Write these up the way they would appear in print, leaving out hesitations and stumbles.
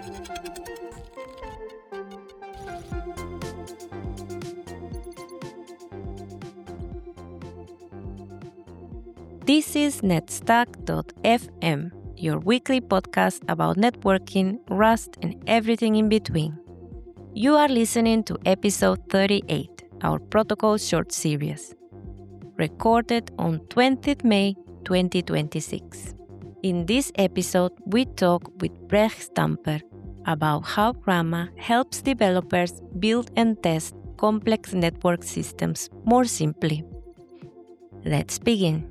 This is netstack.fm, your weekly podcast about networking, Rust, and everything in between. You are listening to episode 38, our protocol short series, recorded on 20th May 2026. In this episode, we talk with Brecht Stamper about how Rama helps developers build and test complex network systems more simply. Let's begin.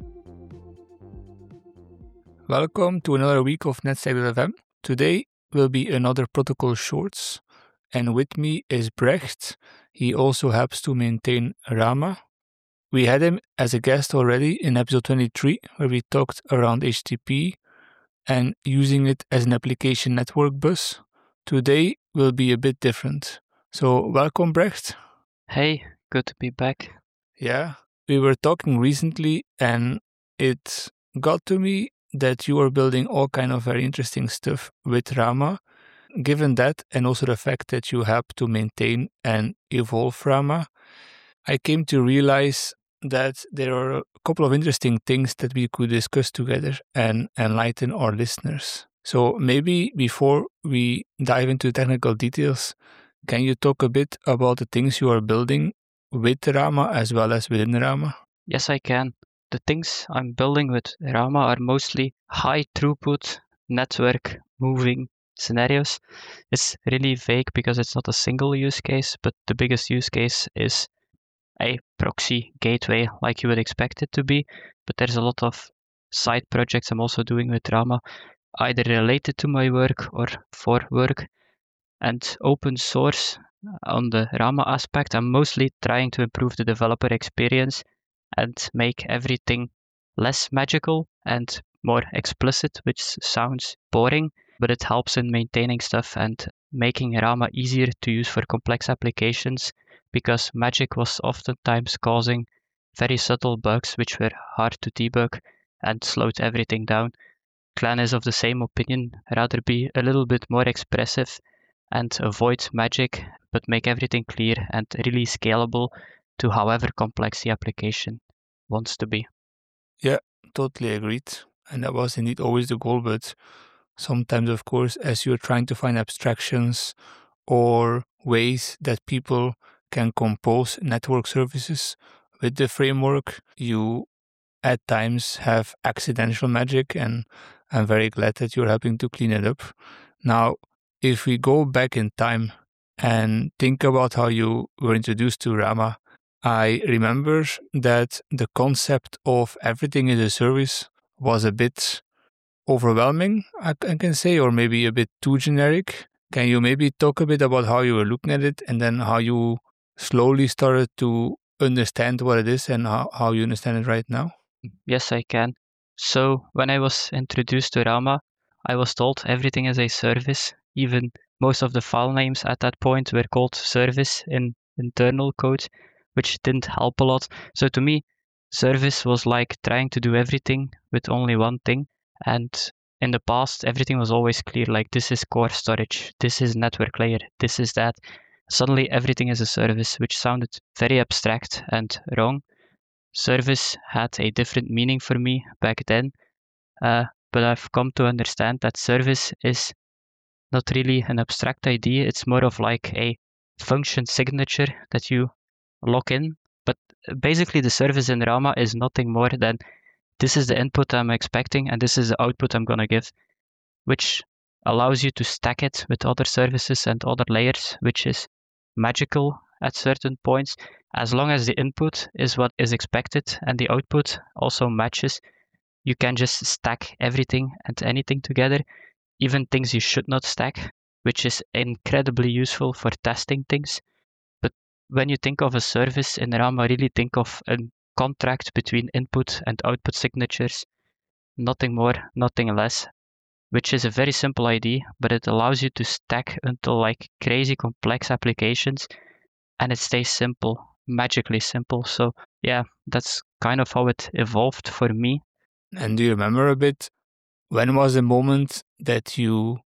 Welcome to another week of netstack.fm. Today will be another protocol shorts, and with me is Brecht. He also helps to maintain Rama. We had him as a guest already in episode 23, where we talked around HTTP and using it as an application network bus. Today will be a bit different. So welcome, Brecht. Hey, good to be back. Yeah, we were talking recently and it got to me that you are building all kind of very interesting stuff with Rama. Given that, and also the fact that you help to maintain and evolve Rama, I came to realize that there are a couple of interesting things that we could discuss together and enlighten our listeners. So maybe before we dive into technical details, can you talk a bit about the things you are building with Rama as well as within Rama? Yes, I can. The things I'm building with Rama are mostly high throughput network moving scenarios. It's really vague because it's not a single use case, but the biggest use case is a proxy gateway like you would expect it to be. But there's a lot of side projects I'm also doing with Rama, either related to my work or for work. And open source on the Rama aspect, I'm mostly trying to improve the developer experience and make everything less magical and more explicit, which sounds boring, but it helps in maintaining stuff and making Rama easier to use for complex applications, because magic was oftentimes causing very subtle bugs which were hard to debug and slowed everything down. Clan is of the same opinion, rather be a little bit more expressive and avoid magic, but make everything clear and really scalable to however complex the application wants to be. Yeah, totally agreed. And that was indeed always the goal, but sometimes, of course, as you're trying to find abstractions or ways that people can compose network services with the framework, you at times have accidental magic, and I'm very glad that you're helping to clean it up. Now, if we go back in time and think about how you were introduced to Rama, I remember that the concept of everything as a service was a bit overwhelming, I can say, or maybe a bit too generic. Can you maybe talk a bit about how you were looking at it and then how you slowly started to understand what it is and how you understand it right now? Yes, I can. So when I was introduced to Rama, I was told everything is a service. Even most of the file names at that point were called service in internal code, which didn't help a lot. So to me, service was like trying to do everything with only one thing. And in the past, everything was always clear, like this is core storage, this is network layer, this is that. Suddenly everything is a service, which sounded very abstract and wrong. Service had a different meaning for me back then, but I've come to understand that service is not really an abstract idea. It's more of like a function signature that you lock in. But basically the service in Rama is nothing more than this is the input I'm expecting and this is the output I'm going to give, which allows you to stack it with other services and other layers, which is magical at certain points. As long as the input is what is expected and the output also matches, you can just stack everything and anything together, even things you should not stack, which is incredibly useful for testing things. But when you think of a service in Rama, really think of a contract between input and output signatures, nothing more, nothing less, which is a very simple idea, but it allows you to stack until like crazy complex applications, and it stays simple, magically simple. So yeah, that's kind of how it evolved for me. And do you remember a bit, when was the moment that you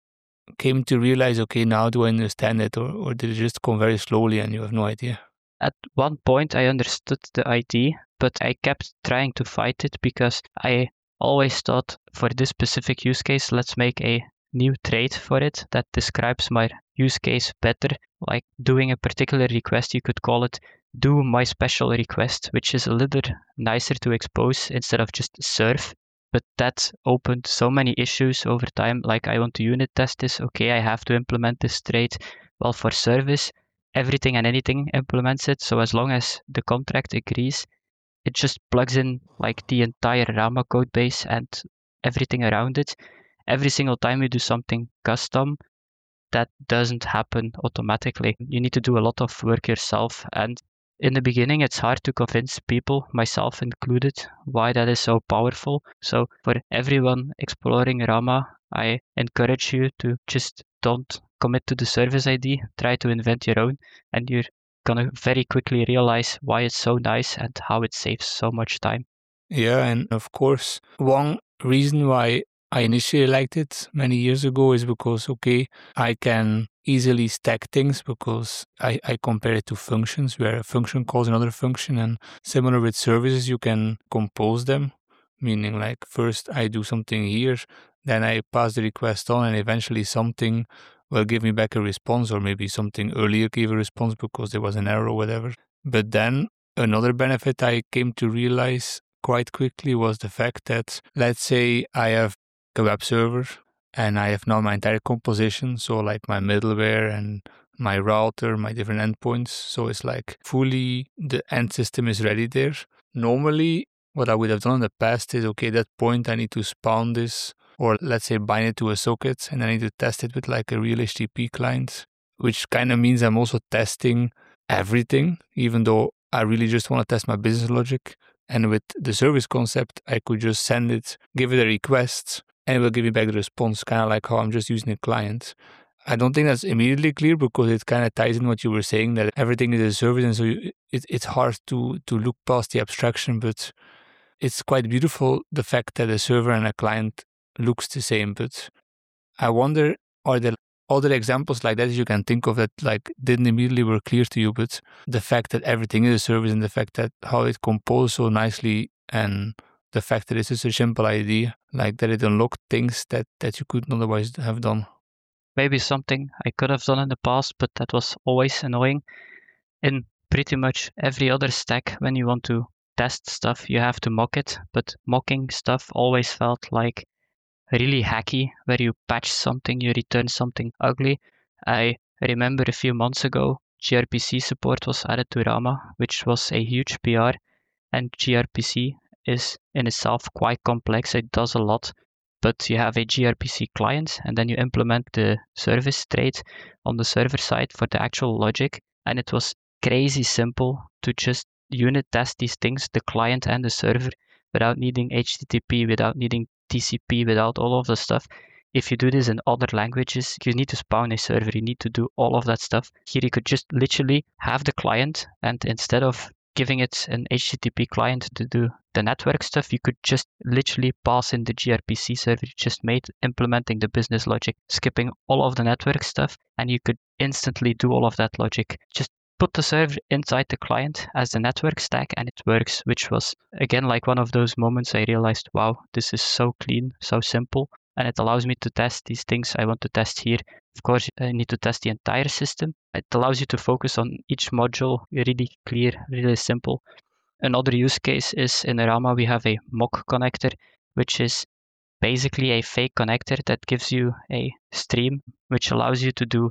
came to realize, okay, now do I understand it, or did it just come very slowly and you have no idea? At one point, I understood the idea, but I kept trying to fight it because I always thought for this specific use case, let's make a new trait for it that describes my use case better. Like doing a particular request, you could call it do my special request, which is a little nicer to expose instead of just serve. But that opened so many issues over time. Like I want to unit test this. Okay, I have to implement this trait. Well, for service, everything and anything implements it. So as long as the contract agrees, it just plugs in like the entire Rama code base and everything around it. Every single time you do something custom, that doesn't happen automatically. You need to do a lot of work yourself. And in the beginning, it's hard to convince people, myself included, why that is so powerful. So for everyone exploring Rama, I encourage you to just don't commit to the service ID, try to invent your own, and you're gonna very quickly realize why it's so nice and how it saves so much time. Yeah, and of course, one reason why I initially liked it many years ago is because, okay, I can easily stack things because I compare it to functions where a function calls another function, and similar with services, you can compose them, meaning like first I do something here, then I pass the request on, and eventually something will give me back a response, or maybe something earlier gave a response because there was an error or whatever. But then another benefit I came to realize quite quickly was the fact that, let's say I have a web server and I have now my entire composition, so like my middleware and my router, my different endpoints. So it's like fully the end system is ready there. Normally, what I would have done in the past is, okay, at that point I need to spawn this, or let's say bind it to a socket, and I need to test it with like a real HTTP client, which kind of means I'm also testing everything, even though I really just want to test my business logic. And with the service concept, I could just send it, give it a request, and it will give me back the response, kind of like how I'm just using a client. I don't think that's immediately clear because it kind of ties in what you were saying, that everything is a service, and so it's hard to look past the abstraction, but it's quite beautiful, the fact that a server and a client looks the same. But I wonder, are there other examples like that you can think of that like didn't immediately were clear to you, but the fact that everything is a service and the fact that how it composes so nicely and the fact that it's such a simple idea, like that it unlocked things that you couldn't otherwise have done? Maybe something I could have done in the past, but that was always annoying. In pretty much every other stack, when you want to test stuff, you have to mock it, but mocking stuff always felt like really hacky, where you patch something, you return something ugly. I remember a few months ago, gRPC support was added to Rama, which was a huge PR, and gRPC is in itself quite complex. It does a lot, but you have a gRPC client, and then you implement the service trait on the server side for the actual logic, and it was crazy simple to just unit test these things, the client and the server, without needing HTTP, without needing TCP, without all of the stuff. If you do this in other languages, you need to spawn a server, you need to do all of that stuff. Here you could just literally have the client, and instead of giving it an HTTP client to do the network stuff, you could just literally pass in the gRPC server you just made, implementing the business logic, skipping all of the network stuff, and you could instantly do all of that logic. Just put the server inside the client as the network stack and it works, which was, again, like one of those moments I realized, wow, this is so clean, so simple, and it allows me to test these things I want to test here. Of course, I need to test the entire system. It allows you to focus on each module, really clear, really simple. Another use case is in Rama, we have a mock connector, which is basically a fake connector that gives you a stream, which allows you to do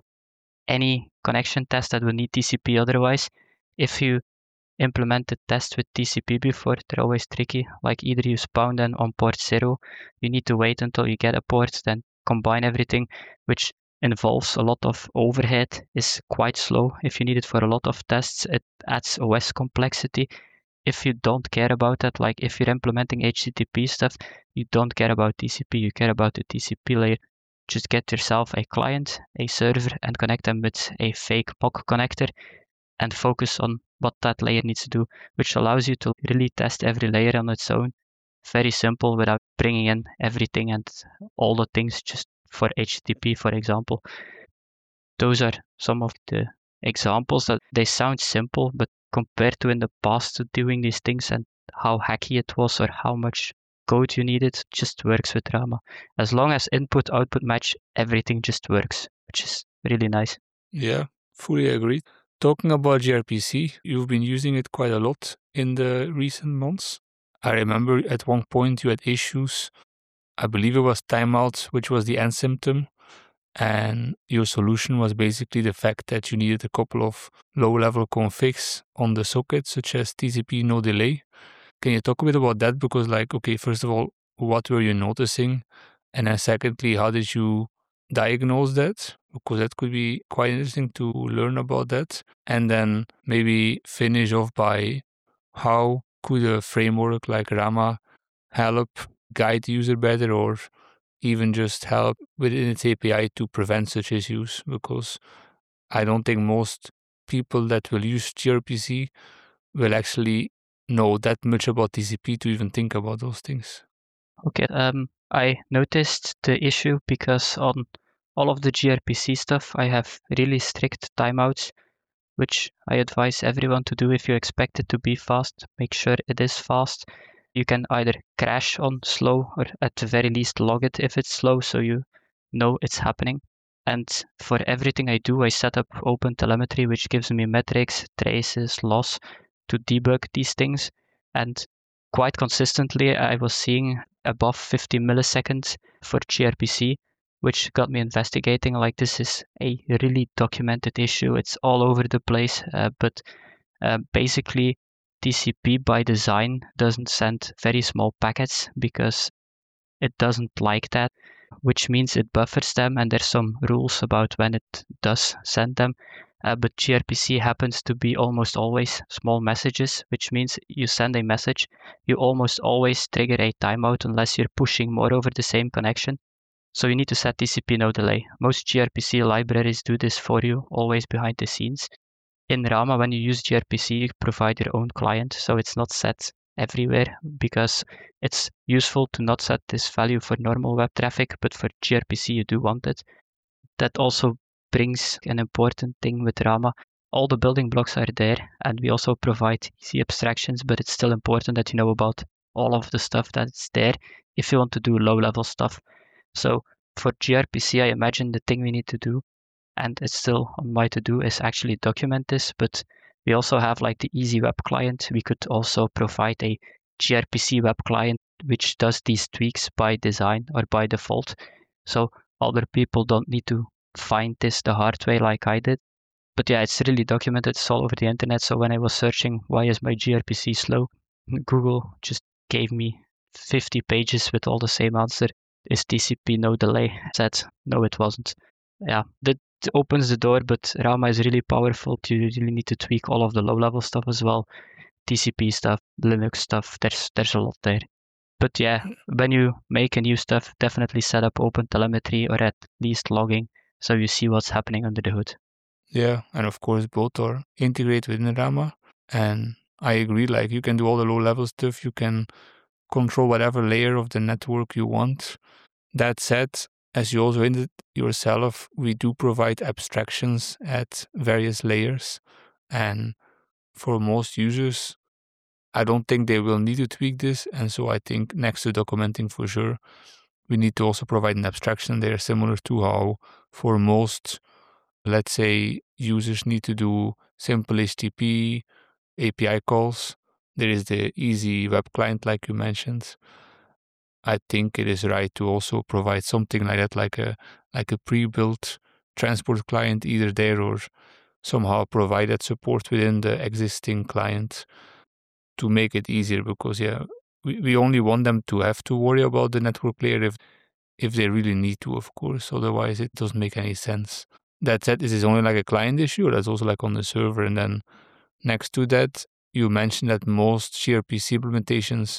any connection test that will need TCP otherwise. If you implemented tests with TCP before, they're always tricky. Like either you spawn them on port 0, you need to wait until you get a port, then combine everything, which involves a lot of overhead, is quite slow. If you need it for a lot of tests, it adds OS complexity. If you don't care about that, like if you're implementing HTTP stuff, you don't care about TCP, you care about the TCP layer. Just get yourself a client, a server, and connect them with a fake mock connector and focus on what that layer needs to do, which allows you to really test every layer on its own. Very simple without bringing in everything and all the things, just for HTTP, for example. Those are some of the examples that they sound simple, but compared to in the past doing these things and how hacky it was or how much code you needed, just works with Rama. As long as input output match, everything just works, which is really nice. Yeah, fully agree. Talking about gRPC, you've been using it quite a lot in the recent months. I remember at one point you had issues. I believe it was timeouts, which was the end symptom. And your solution was basically the fact that you needed a couple of low-level configs on the socket, such as TCP no delay. Can you talk a bit about that? Because, okay, first of all, what were you noticing? And then secondly, how did you diagnose that? Because that could be quite interesting to learn about that. And then maybe finish off by how could a framework like Rama help guide the user better, or even just help within its API to prevent such issues? Because I don't think most people that will use gRPC will actually know that much about TCP to even think about those things. Okay, I noticed the issue because on all of the gRPC stuff, I have really strict timeouts, which I advise everyone to do if you expect it to be fast. Make sure it is fast. You can either crash on slow or at the very least log it if it's slow so you know it's happening. And for everything I do, I set up OpenTelemetry, which gives me metrics, traces, loss to debug these things. And quite consistently, I was seeing above 50 milliseconds for gRPC, which got me investigating. Like, this is a really documented issue. It's all over the place, but basically TCP by design doesn't send very small packets because it doesn't like that, which means it buffers them, and there's some rules about when it does send them. But gRPC happens to be almost always small messages, which means you send a message, you almost always trigger a timeout unless you're pushing more over the same connection. So you need to set TCP no delay. Most gRPC libraries do this for you, always behind the scenes. In Rama, when you use gRPC, you provide your own client, so it's not set everywhere because it's useful to not set this value for normal web traffic, but for gRPC you do want it. That also brings an important thing with Rama. All the building blocks are there, and we also provide easy abstractions, but it's still important that you know about all of the stuff that's there if you want to do low-level stuff. So for gRPC, I imagine the thing we need to do, and it's still on my to-do, is actually document this, but we also have like the easy web client. We could also provide a gRPC web client which does these tweaks by design or by default. So other people don't need to find this the hard way like I did. But yeah, it's really documented. It's all over the internet. So when I was searching why is my gRPC slow, Google just gave me 50 pages with all the same answer. Is TCP no delay? I said, no, it wasn't. Yeah, that opens the door, but Rama is really powerful. You really need to tweak all of the low-level stuff as well. TCP stuff, Linux stuff, there's a lot there. But yeah, when you make a new stuff, definitely set up OpenTelemetry or at least logging so you see what's happening under the hood. Yeah, and of course both are integrated within Rama. And I agree, like you can do all the low-level stuff, you can control whatever layer of the network you want. That said, as you also hinted yourself, we do provide abstractions at various layers. And for most users, I don't think they will need to tweak this. And so I think next to documenting for sure, we need to also provide an abstraction there, similar to how for most, let's say, users need to do simple HTTP API calls. There is the easy web client, like you mentioned. I think it is right to also provide something like that, like a pre-built transport client either there, or somehow provide that support within the existing client to make it easier, because we only want them to have to worry about the network layer if they really need to, of course. Otherwise it doesn't make any sense. That said, this is only like a client issue, or that's also like on the server. And then next to that, you mentioned that most gRPC implementations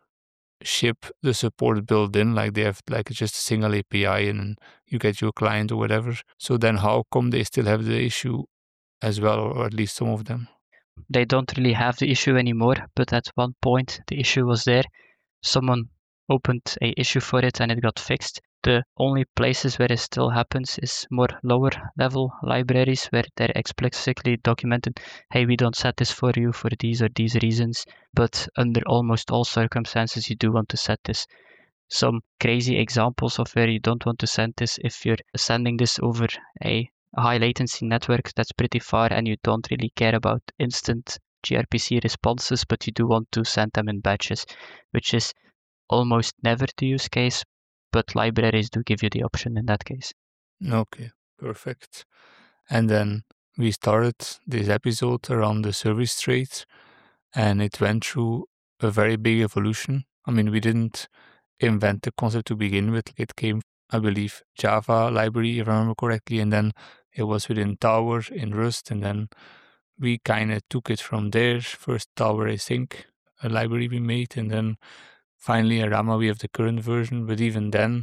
ship the support built in, like they have like just a single API and you get your client or whatever. So then how come they still have the issue as well, or at least some of them? They don't really have the issue anymore, but at one point the issue was there. Someone opened a issue for it and it got fixed. The only places where it still happens is more lower level libraries where they're explicitly documented, hey, we don't set this for you for these or these reasons, but under almost all circumstances you do want to set this. Some crazy examples of where you don't want to send this: if you're sending this over a high latency network that's pretty far and you don't really care about instant gRPC responses, but you do want to send them in batches, which is almost never the use case, but libraries do give you the option in that case. Okay, perfect. And then we started this episode around the service trait, and it went through a very big evolution. I mean, we didn't invent the concept to begin with. It came, I believe, Java library, if I remember correctly, and then it was within Tower in Rust, and then we kind of took it from there. First Tower Async, a library we made, and then finally at Rama we have the current version. But even then,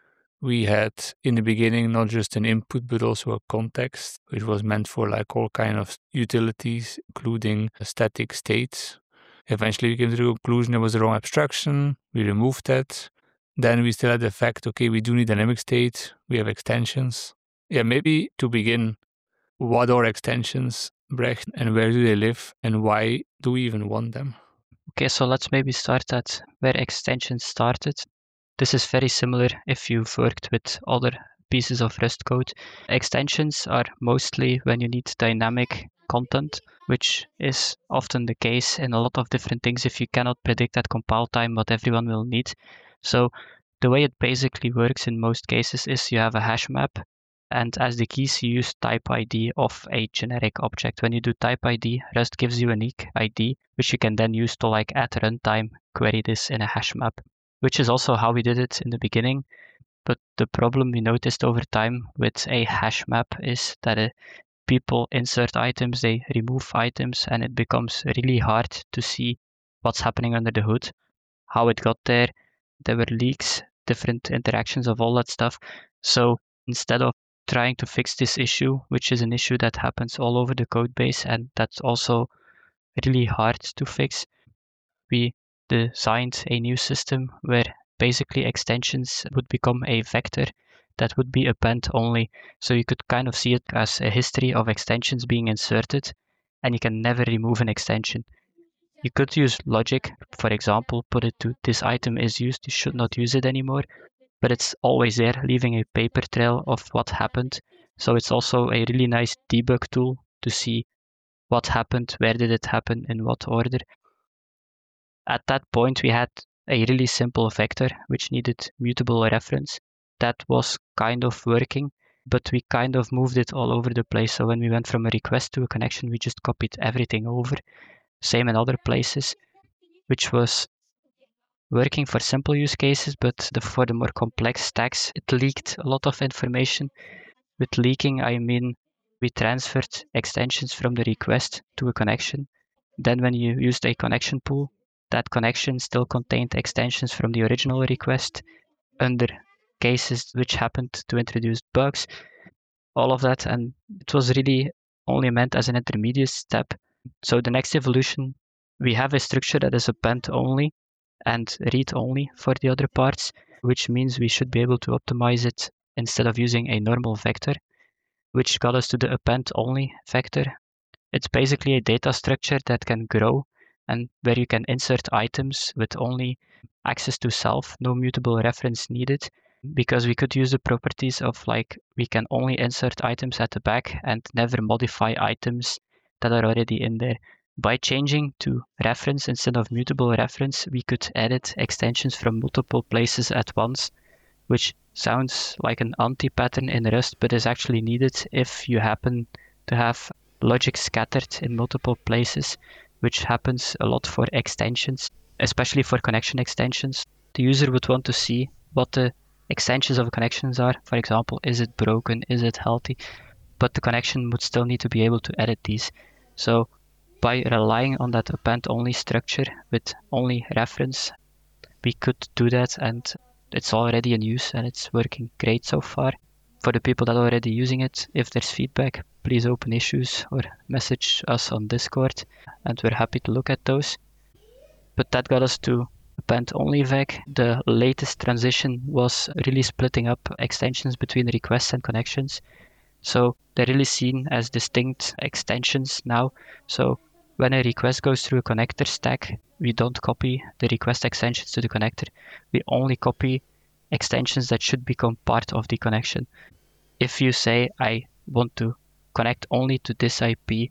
we had in the beginning not just an input but also a context, which was meant for like all kind of utilities, including static states. Eventually we came to the conclusion it was the wrong abstraction. We removed that. Then we still had the fact, okay, we do need dynamic state. We have extensions. Yeah, maybe to begin, what are extensions, Brecht, and where do they live, and why do we even want them? Okay, so let's maybe start at where extensions started. This is very similar if you've worked with other pieces of Rust code. Extensions are mostly when you need dynamic content, which is often the case in a lot of different things if you cannot predict at compile time what everyone will need. So the way it basically works in most cases is you have a hash map, and as the keys you use type ID of a generic object. When you do type ID, Rust gives you a unique ID, which you can then use to like at runtime query this in a hash map, which is also how we did it in the beginning. But the problem we noticed over time with a hash map is that people insert items, they remove items, and it becomes really hard to see what's happening under the hood, how it got there. There were leaks, different interactions of all that stuff. So instead of trying to fix this issue, which is an issue that happens all over the code base and that's also really hard to fix, we designed a new system where basically extensions would become a vector that would be append only. So you could kind of see it as a history of extensions being inserted, and you can never remove an extension. You could use logic, for example, put it to this item is used, you should not use it anymore, but it's always there, leaving a paper trail of what happened. So it's also a really nice debug tool to see what happened, where did it happen, in what order. At that point, we had a really simple vector which needed mutable reference. That was kind of working, but we kind of moved it all over the place. So when we went from a request to a connection, we just copied everything over. Same in other places, which was working for simple use cases, but for the more complex stacks, it leaked a lot of information. With leaking, I mean we transferred extensions from the request to a connection. Then when you used a connection pool, that connection still contained extensions from the original request under cases which happened to introduce bugs, all of that. And it was really only meant as an intermediate step. So the next evolution, we have a structure that is append only and read only for the other parts, which means we should be able to optimize it instead of using a normal vector, which got us to the append only vector. It's basically a data structure that can grow and where you can insert items with only access to self, no mutable reference needed, because we could use the properties of like we can only insert items at the back and never modify items that are already in there. By changing to reference instead of mutable reference, we could edit extensions from multiple places at once, which sounds like an anti-pattern in Rust, but is actually needed if you happen to have logic scattered in multiple places, which happens a lot for extensions, especially for connection extensions. The user would want to see what the extensions of connections are. For example, is it broken? Is it healthy? But the connection would still need to be able to edit these. So by relying on that append-only structure with only reference, we could do that, and it's already in use and it's working great so far. For the people that are already using it, if there's feedback, please open issues or message us on Discord, and we're happy to look at those. But that got us to append-only vec, the latest transition was really splitting up extensions between requests and connections. So they're really seen as distinct extensions now. So when a request goes through a connector stack, we don't copy the request extensions to the connector. We only copy extensions that should become part of the connection. If you say, I want to connect only to this IP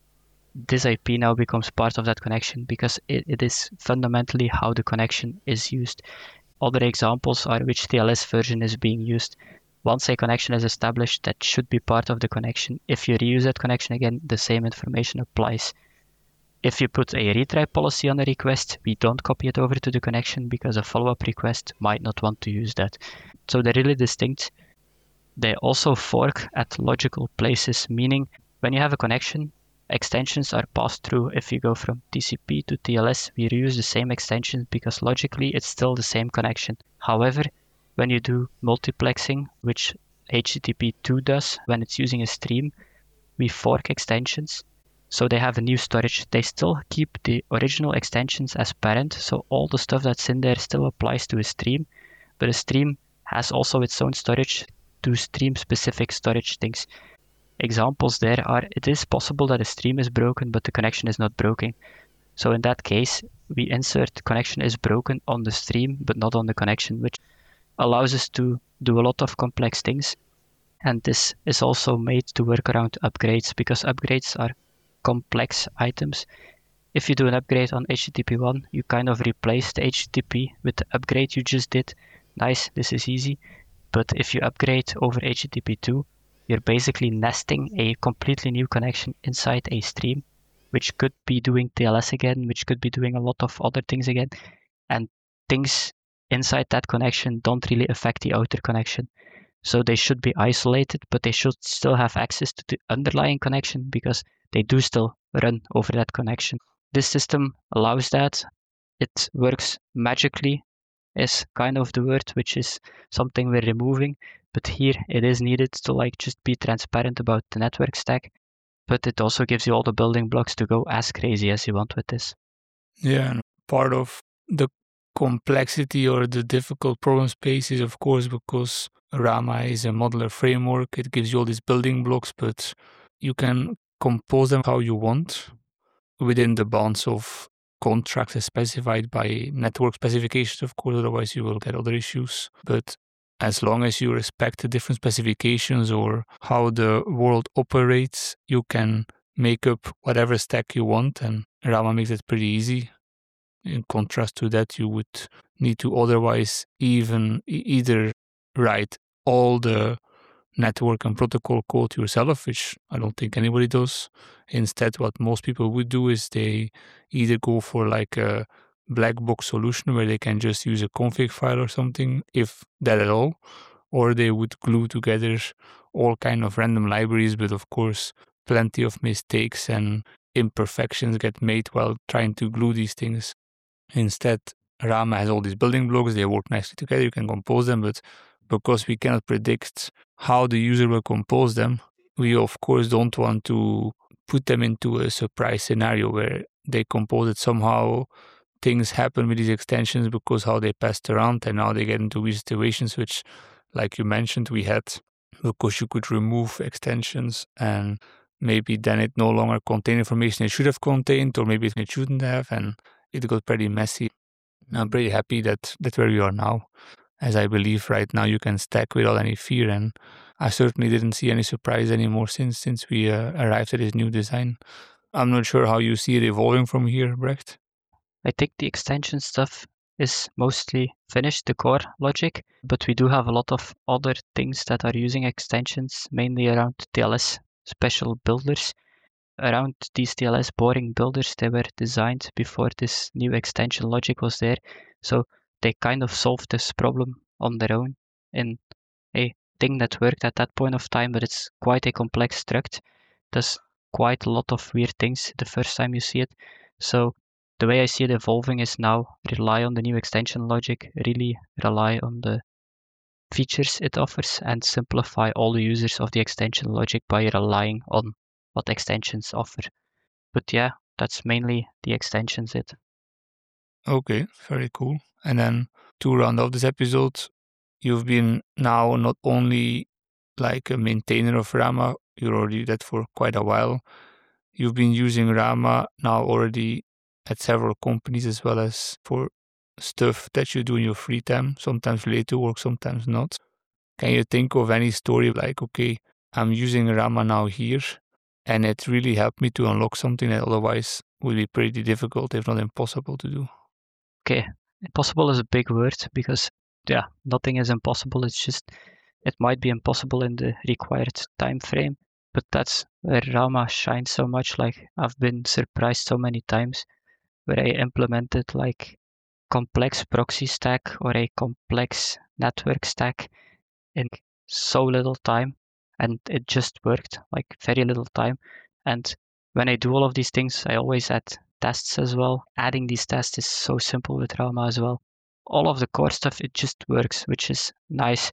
now becomes part of that connection because it is fundamentally how the connection is used. Other examples are which TLS version is being used. Once a connection is established, that should be part of the connection. If you reuse that connection again, the same information applies. If you put a retry policy on a request, we don't copy it over to the connection because a follow-up request might not want to use that. So they're really distinct. They also fork at logical places, meaning when you have a connection, extensions are passed through. If you go from TCP to TLS, we reuse the same extensions because logically it's still the same connection. However, when you do multiplexing, which HTTP2 does when it's using a stream, we fork extensions. So they have a new storage. They still keep the original extensions as parent. So all the stuff that's in there still applies to a stream, but a stream has also its own storage to stream specific storage things. Examples there are, it is possible that a stream is broken, but the connection is not broken. So in that case, we insert connection is broken on the stream, but not on the connection, which allows us to do a lot of complex things. And this is also made to work around upgrades because upgrades are complex items. If you do an upgrade on HTTP1, you kind of replace the HTTP with the upgrade you just did. Nice, this is easy. But if you upgrade over HTTP2, you're basically nesting a completely new connection inside a stream, which could be doing TLS again, which could be doing a lot of other things again. And things inside that connection don't really affect the outer connection. So they should be isolated, but they should still have access to the underlying connection because they do still run over that connection. This system allows that. It works magically is kind of the word, which is something we're removing. But here it is needed to just be transparent about the network stack. But it also gives you all the building blocks to go as crazy as you want with this. Yeah, and part of the complexity or the difficult problem space is, of course, because Rama is a modular framework. It gives you all these building blocks, but you can compose them how you want within the bounds of contracts as specified by network specifications, of course, otherwise you will get other issues. But as long as you respect the different specifications or how the world operates, you can make up whatever stack you want, and Rama makes it pretty easy. In contrast to that, you would need to otherwise either write all the network and protocol code yourself, which I don't think anybody does. Instead, what most people would do is they either go for like a black box solution where they can just use a config file or something, if that at all, or they would glue together all kind of random libraries, but of course plenty of mistakes and imperfections get made while trying to glue these things. Instead, Rama has all these building blocks, they work nicely together, you can compose them, but because we cannot predict how the user will compose them, we of course don't want to put them into a surprise scenario where they compose it somehow, things happen with these extensions because how they passed around, and now they get into weird situations, which, like you mentioned, we had because you could remove extensions and maybe then it no longer contained information it should have contained, or maybe it shouldn't have, and it got pretty messy. I'm pretty happy that where we are now, as I believe right now you can stack without any fear, and I certainly didn't see any surprise anymore since we arrived at this new design. I'm not sure how you see it evolving from here, Brecht. I think the extension stuff is mostly finished, the core logic, but we do have a lot of other things that are using extensions, mainly around TLS special builders. Around these TLS boring builders, they were designed before this new extension logic was there. So they kind of solved this problem on their own in a thing that worked at that point of time, but it's quite a complex struct. Does quite a lot of weird things the first time you see it. So the way I see it evolving is now rely on the new extension logic, really rely on the features it offers, and simplify all the users of the extension logic by relying on what extensions offer. But yeah, that's mainly the extensions it. Okay, very cool. And then to round off this episode, you've been now not only like a maintainer of Rama, you're already that for quite a while. You've been using Rama now already at several companies as well as for stuff that you do in your free time, sometimes related to work, sometimes not. Can you think of any story like, okay, I'm using Rama now here and it really helped me to unlock something that otherwise would be pretty difficult, if not impossible to do? Okay, impossible is a big word because, yeah, nothing is impossible. It's just, it might be impossible in the required time frame, but that's where Rama shines so much. Like, I've been surprised so many times where I implemented like complex proxy stack or a complex network stack in so little time, and it just worked, like very little time. And when I do all of these things, I always add tests as well. Adding these tests is so simple with Rama as well. All of the core stuff, it just works, which is nice.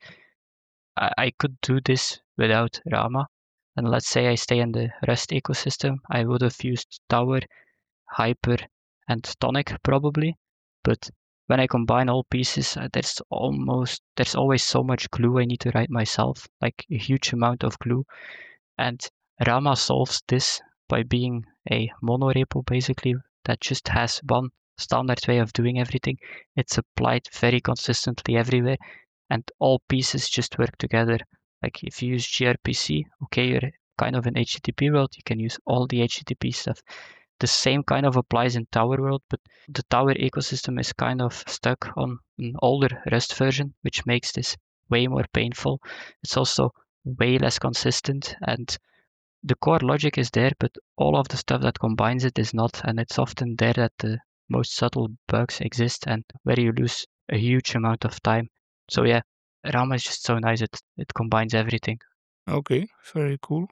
I could do this without Rama. And let's say I stay in the Rust ecosystem, I would have used Tower, Hyper, and Tonic probably. But when I combine all pieces, there's always so much glue I need to write myself, like a huge amount of glue. And Rama solves this by being a monorepo basically that just has one standard way of doing everything. It's applied very consistently everywhere, and all pieces just work together. Like if you use gRPC, okay, you're kind of in HTTP world, you can use all the HTTP stuff. The same kind of applies in Tower world, but the Tower ecosystem is kind of stuck on an older Rust version, which makes this way more painful. It's also way less consistent, and the core logic is there, but all of the stuff that combines it is not, and it's often there that the most subtle bugs exist and where you lose a huge amount of time. So yeah, Rama is just so nice, it combines everything. Okay, very cool.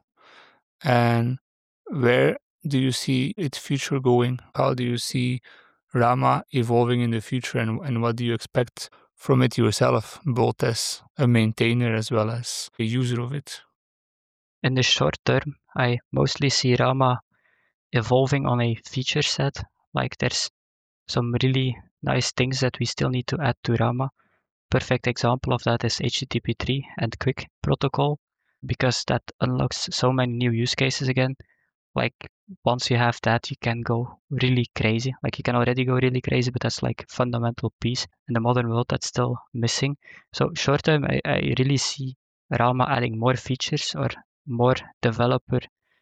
And where do you see its future going? How do you see Rama evolving in the future, and what do you expect from it yourself, both as a maintainer as well as a user of it? In the short term, I mostly see Rama evolving on a feature set. Like there's some really nice things that we still need to add to Rama. Perfect example of that is HTTP3 and Quick protocol, because that unlocks so many new use cases again. Like once you have that, you can go really crazy. Like you can already go really crazy, but that's like a fundamental piece in the modern world that's still missing. So short term, I really see Rama adding more features or more developer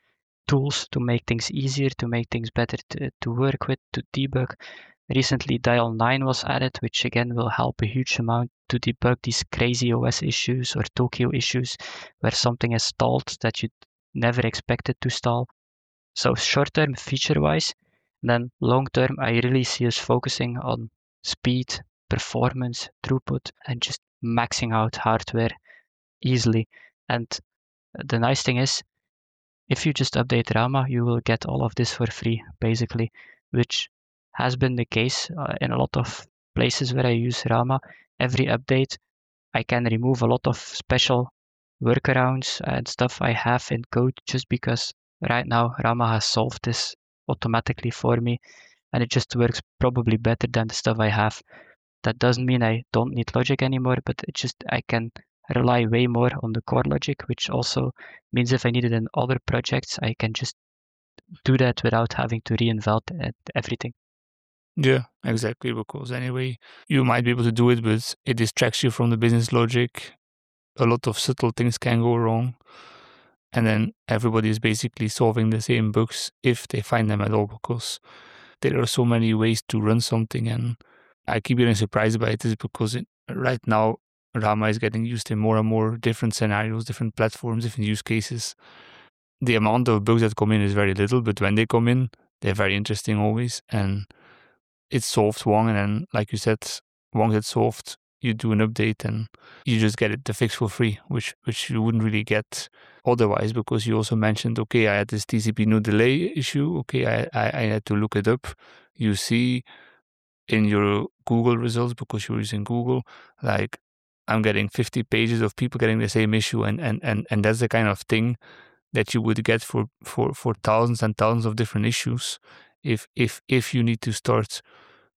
tools to make things easier, to make things better to work with, to debug. Recently, Dial 9 was added, which again will help a huge amount to debug these crazy OS issues or Tokio issues where something is stalled that you never expected to stall. So short term feature wise, then long term, I really see us focusing on speed, performance, throughput, and just maxing out hardware easily. And the nice thing is, if you just update Rama, you will get all of this for free, basically, which has been the case in a lot of places where I use Rama. Every update, I can remove a lot of special workarounds and stuff I have in code just because right now Rama has solved this automatically for me, and it just works probably better than the stuff I have. That doesn't mean I don't need logic anymore, but it just I can rely way more on the core logic, which also means if I need it in other projects, I can just do that without having to reinvent everything. Yeah, exactly. Because anyway, you might be able to do it, but it distracts you from the business logic. A lot of subtle things can go wrong. And then everybody is basically solving the same bugs if they find them at all, because there are so many ways to run something. And I keep getting surprised by this because right now, Rama is getting used in more and more different scenarios, different platforms, different use cases. The amount of bugs that come in is very little, but when they come in, they're very interesting always. And it's solved one, and then, like you said, once it's solved, you do an update and you just get it the fix for free, which you wouldn't really get otherwise, because you also mentioned, okay, I had this TCP no delay issue. Okay, I had to look it up. You see in your Google results, because you're using Google, like I'm getting 50 pages of people getting the same issue, and that's the kind of thing that you would get for thousands and thousands of different issues if you need to start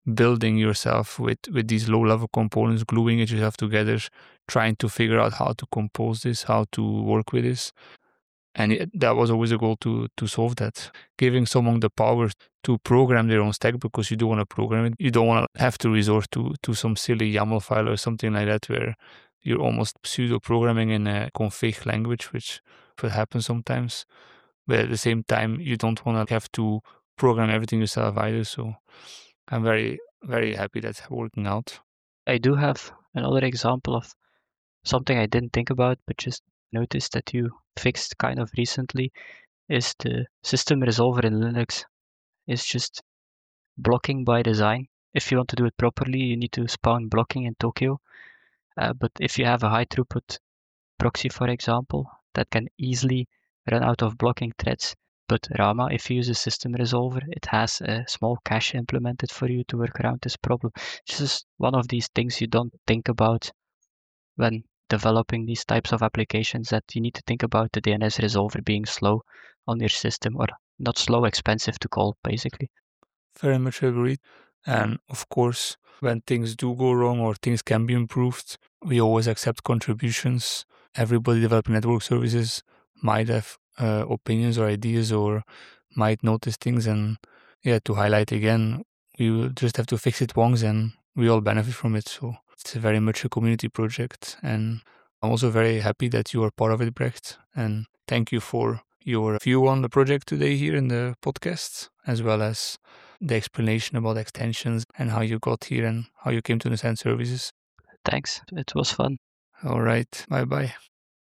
building yourself with these low-level components, gluing it yourself together, trying to figure out how to compose this, how to work with this. And that was always a goal to solve that. Giving someone the power to program their own stack, because you don't want to program it. You don't want to have to resort to some silly YAML file or something like that where you're almost pseudo-programming in a config language, which happens sometimes. But at the same time, you don't want to have to program everything yourself either. So I'm very, very happy that's working out. I do have another example of something I didn't think about, but just noticed that you fixed kind of recently, is the system resolver in Linux is just blocking by design. If you want to do it properly, you need to spawn blocking in Tokio. But if you have a high throughput proxy, for example, that can easily run out of blocking threads. But Rama, if you use a system resolver, it has a small cache implemented for you to work around this problem. This is one of these things you don't think about when developing these types of applications, that you need to think about the DNS resolver being slow on your system, or not slow, expensive to call, basically. Very much agreed. And of course, when things do go wrong or things can be improved, we always accept contributions. Everybody developing network services might have opinions or ideas or might notice things. And to highlight again, we will just have to fix it once and we all benefit from it. So it's very much a community project. And I'm also very happy that you are part of it, Brecht. And thank you for your view on the project today here in the podcast, as well as the explanation about extensions and how you got here and how you came to understand services. Thanks. It was fun. All right. Bye-bye.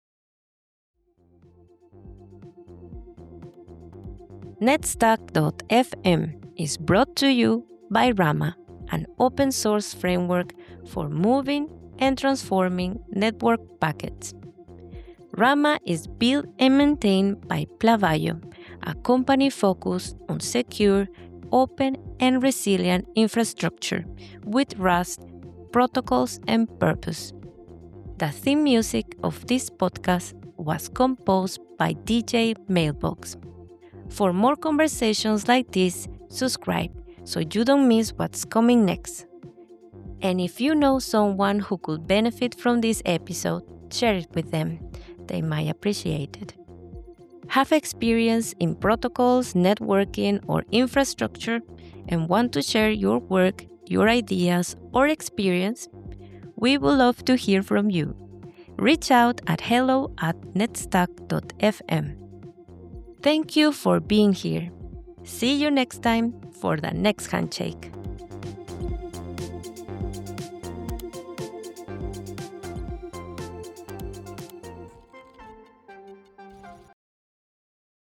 netstack.fm is brought to you by Rama, an open source framework for moving and transforming network packets. Rama is built and maintained by Plavayo, a company focused on secure, open, and resilient infrastructure with Rust, protocols, and purpose. The theme music of this podcast was composed by DJ Mailbox. For more conversations like this, subscribe so you don't miss what's coming next. And if you know someone who could benefit from this episode, share it with them. They might appreciate it. Have experience in protocols, networking, or infrastructure and want to share your work, your ideas, or experience? We would love to hear from you. Reach out at hello@netstack.fm. Thank you for being here. See you next time for the next handshake.